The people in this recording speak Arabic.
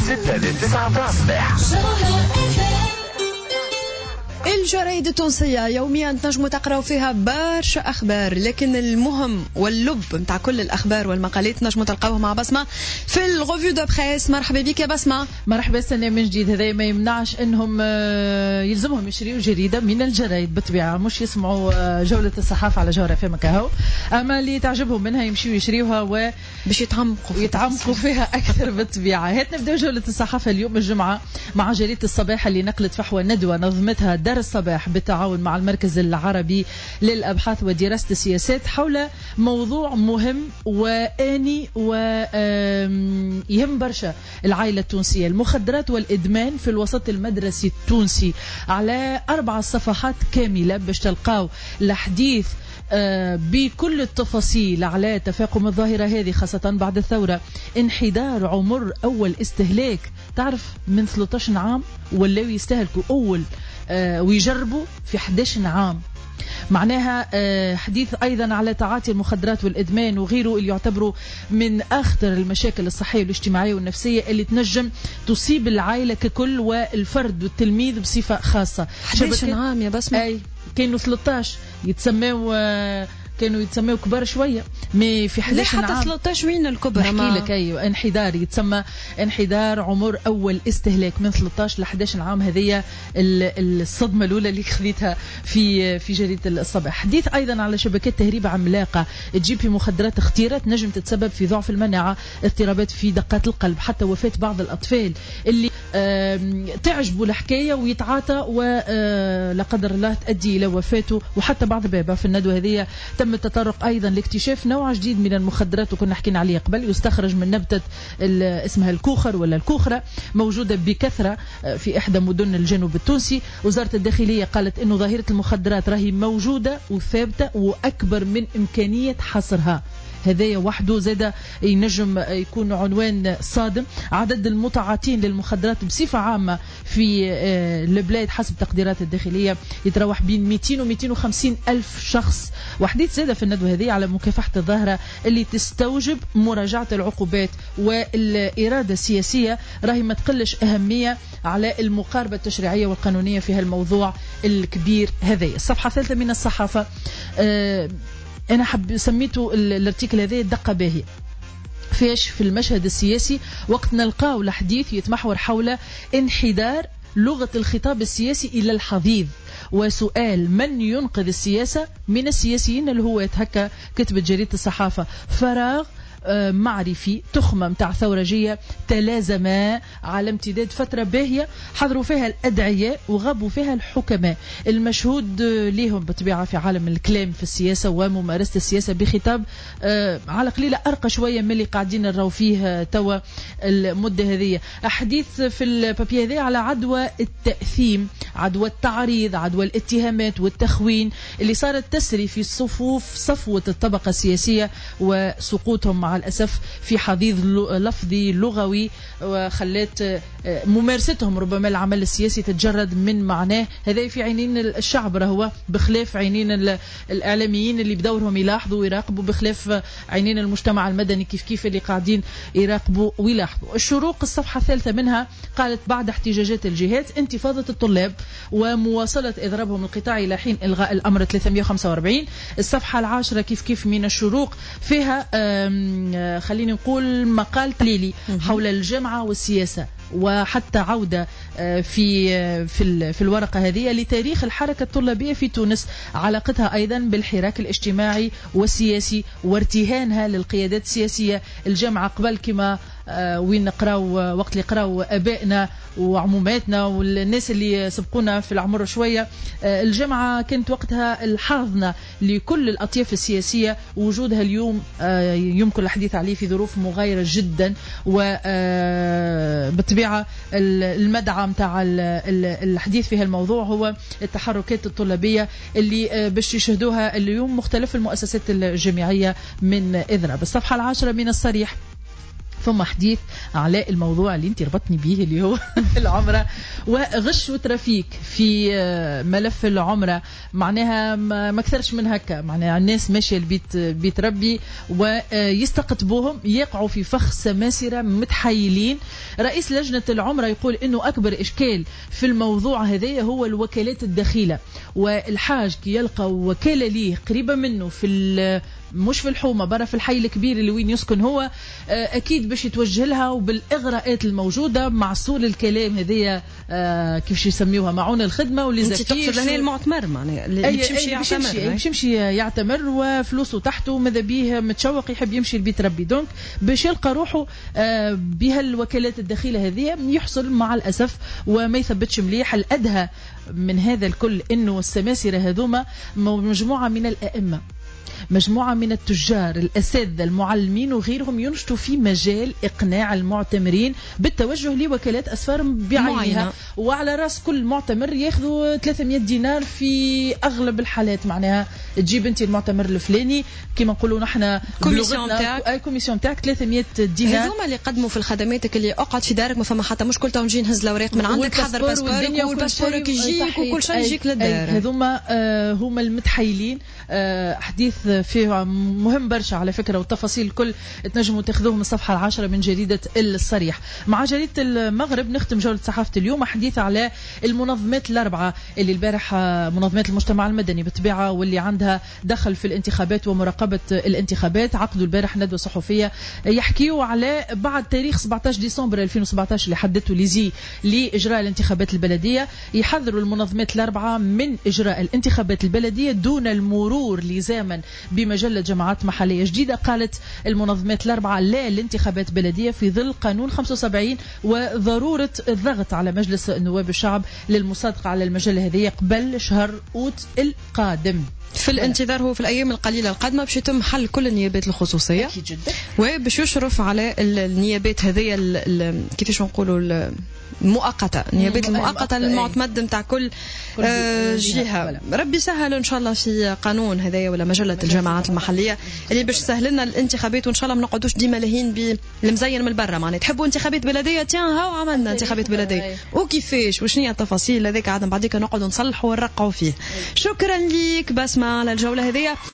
6 ل9 متاع الصباح. الجرايد التونسية يوميا تنجموا تقراوا فيها برشا أخبار، لكن المهم واللب متاع كل الأخبار والمقالات نجموا تلقاوه مع بسمة في الغوفيو دو بريس. مرحبا بك يا بسمة. مرحبا سنة من جديد. هذا ما يمنعش انهم يلزمهم يشريوا جريدة من الجرايد بالطبيعة، مش يسمعوا جولة الصحافة على جورة في مكاهو، اما اللي تعجبهم منها يمشيوا يشريوها باش يتعمقوا فيها اكثر بالطبيعة. هات نبدأ جولة الصحافة اليوم الجمعة مع جريدة الصباح اللي نقلت فحوى ندوة نظمتها دار الصباح بالتعاون مع المركز العربي للأبحاث ودراسة السياسات حول موضوع مهم وآني ويهم برشا العائلة التونسية: المخدرات والإدمان في الوسط المدرسي التونسي. على 4 صفحات كاملة باش تلقاو الحديث بكل التفاصيل على تفاقم الظاهرة هذه خاصة بعد الثورة. انحدار عمر أول استهلاك، تعرف من 13 عام ولاو يستهلكوا أول ويجربوا في 11 عام. معناها حديث أيضا على تعاطي المخدرات والإدمان وغيره اللي يعتبروا من أخطر المشاكل الصحية والاجتماعية والنفسية اللي تنجم تصيب العائلة ككل والفرد والتلميذ بصفة خاصة. 11 عام يا بسمة. أي كانوا 13 كانوا يتسموا كبار شوية، مي في 11 عام حتى 13 وين الكبر؟ نحكي لك. أيوة، انحدار يتسمى انحدار عمر أول استهلاك من 13 ل 11 عام. هذه الصدمة الأولى اللي خذيتها في جريدة الصباح. حديث أيضا على شبكات تهريب عملاقة تجيب في مخدرات اختيارات نجم تتسبب في ضعف المناعة، اضطرابات في دقات القلب، حتى وفاة بعض الأطفال اللي تعجبوا الحكاية ويتعاطى ولا قدر الله تؤدي إلى وفاته وحتى بعض بابا. في الندوة هذه تم التطرق أيضا لاكتشاف نوع جديد من المخدرات وكنا حكينا عليه قبل، يستخرج من نبتة اسمها الكوخر ولا الكوخرة، موجودة بكثرة في إحدى مدن الجنوب التونسي. وزارة الداخلية قالت إنه ظاهرة المخدرات راهي موجودة وثابتة وأكبر من إمكانية حصرها. هذايا وحده زاد ينجم يكون عنوان صادم. عدد المتعاطين للمخدرات بصفة عامة في البلاد حسب تقديرات الداخلية يتراوح بين 200 و 250 ألف شخص. وحديث زاد في الندوة هذه على مكافحة الظاهرة اللي تستوجب مراجعة العقوبات والإرادة السياسية، راهي ما تقلش أهمية على المقاربة التشريعية والقانونية في هالموضوع الكبير هذا. الصفحة 3 من الصحافة أنا سميته الارتيكل هذا دقة باهية. فيش في المشهد السياسي وقت نلقاو الحديث يتمحور حول انحدار لغة الخطاب السياسي إلى الحضيض، وسؤال من ينقذ السياسة من السياسيين اللي هو يتهكى. كتبت جريدة الصحافة: فراغ معرفي تخمة متاع ثورجية تلازما على امتداد فترة باهية حضروا فيها الأدعياء وغابوا فيها الحكماء. المشهود ليهم بطبيعة في عالم الكلام في السياسة وممارسة السياسة بخطاب على قليلة أرقى شوية من اللي قاعدين نراو فيه توا المدة هذه. أحاديث في البابي هذه على عدوى التأثيم، عدوى التعريض، عدوى الاتهامات والتخوين اللي صارت تسري في صفوة الطبقة السياسية وسقوطهم مع الأسف في حضيض لفظي لغوي، وخلت ممارستهم ربما العمل السياسي تتجرد من معناه. هذا في عينين الشعب رهو بخلاف عينين الإعلاميين اللي بدورهم يلاحظوا ويراقبوا، بخلاف عينين المجتمع المدني كيف اللي قاعدين يراقبوا ويلاحظوا. الشروق الصفحة 3 منها قالت: بعد احتجاجات الجهات انتفاضة الطلاب ومواصلة إضرابهم القطاعي إلى حين إلغاء الأمر 345. الصفحة 10 كيف من الشروق فيها خليني نقول مقال تحليلي حول الجامعة والسياسة، وحتى عودة في الورقة هذه لتاريخ الحركة الطلابية في تونس، علاقتها أيضا بالحراك الاجتماعي والسياسي وارتهانها للقيادات السياسية. الجامعة قبل كما وين نقراو وقت اللي قراو أبائنا وعموماتنا والناس اللي سبقونا في العمر شوية، الجامعة كانت وقتها الحاضنة لكل الأطياف السياسية. وجودها اليوم يمكن الحديث عليه في ظروف مغايرة جدا، وبالطبيعة المدعى متاع الحديث في هالموضوع هو التحركات الطلابية اللي باش يشهدوها اليوم مختلف المؤسسات الجامعية من إضراب. الصفحة 10 من الصريح ثم حديث على الموضوع اللي انت ربطني به اللي هو العمرة وغش وترافيك في ملف العمرة. معناها ما اكثرش من هكا، معناها الناس ماشية البيت ربي ويستقطبوهم يقعوا في فخ سماسرة متحيلين. رئيس لجنة العمرة يقول انه اكبر اشكال في الموضوع هذا هو الوكالات الدخيلة، والحاج كي يلقى وكالة ليه قريبة منه في مش في الحومة برا في الحي الكبير اللي وين يسكن هو، أكيد باش يتوجه لها وبالإغراءات الموجودة معسول الكلام هذية كيفاش يسميوها معون الخدمة والليزافتيش. انت تقصد هنا المعتمر معناها اللي باش يمشي يعتمر وفلوسه تحته ماذا بيه متشوق يحب يمشي البيت ربي، دونك باش يلقى روحه بها الوكالات الدخيلة هذه يحصل مع الأسف وما يثبتش مليح. الأدهى من هذا الكل إنه السماسرة هذوما مجموعة من الأئمة، مجموعة من التجار الأساتذة المعلمين وغيرهم ينشطوا في مجال إقناع المعتمرين بالتوجه لوكالات أسفار بعينها، وعلى رأس كل معتمر ياخذوا 300 دينار في أغلب الحالات. معناها تجيب أنت المعتمر الفلاني كما نقولوا نحن كوميسيون تاعك 300 دينار. هذوما اللي قدموا في الخدماتك اللي أقعد في دارك ما فما حتى مشكل، تو نجي نهز الأوراق من عندك حضر باسبورك والباسبورك يجيك وكل شيء يجيك للدار. هذوما هما المتحيلين. حديث فيه مهم برشا على فكرة، والتفاصيل الكل تنجموا تاخذوه من الصفحة 10 من جريدة الصريح. مع جريدة المغرب نختم جولة صحافة اليوم حديث على المنظمات الأربعة اللي البارح منظمات المجتمع المدني بالطبيعة واللي عندها دخل في الانتخابات ومراقبة الانتخابات عقدوا البارح ندوة صحفية يحكيوا على بعد تاريخ 17 ديسمبر 2017 اللي حددته ليزي لإجراء الانتخابات البلدية. يحذروا المنظمات الأربعة من إجراء الانتخابات البلدية دون المرور لزاما بمجلة جماعات محلية جديدة. قالت المنظمات الأربعة لا لانتخابات بلدية في ظل قانون 75 وضرورة الضغط على مجلس النواب الشعب للمصادقة على المجلة هذه قبل شهر أوت القادم. في الانتظار هو في الأيام القليلة القادمة باش يتم حل كل النيابات الخصوصية أكيد جدا، وباش يشرف على النيابات هذه كيفاش نقولوا المؤقتة، النيابات المؤقتة للمعتمد نتاع كل جهة. ربي سهل إن شاء الله في قانون هذايا ولا مجلة الجماعات المحلية اللي باش سهل لنا الانتخابات، وإن شاء الله ما نقعدوش ديما لاهين بالمزين من برا. معناها تحبوا انتخابات بلدية تيان هاو عملنا انتخابات بلدية وكيفاش وشنية التفاصيل هذيك عاد بعديك نقعدوا نصلحوا ونرقعوا فيه. شكرا ليك بسمة على الجولة هذه.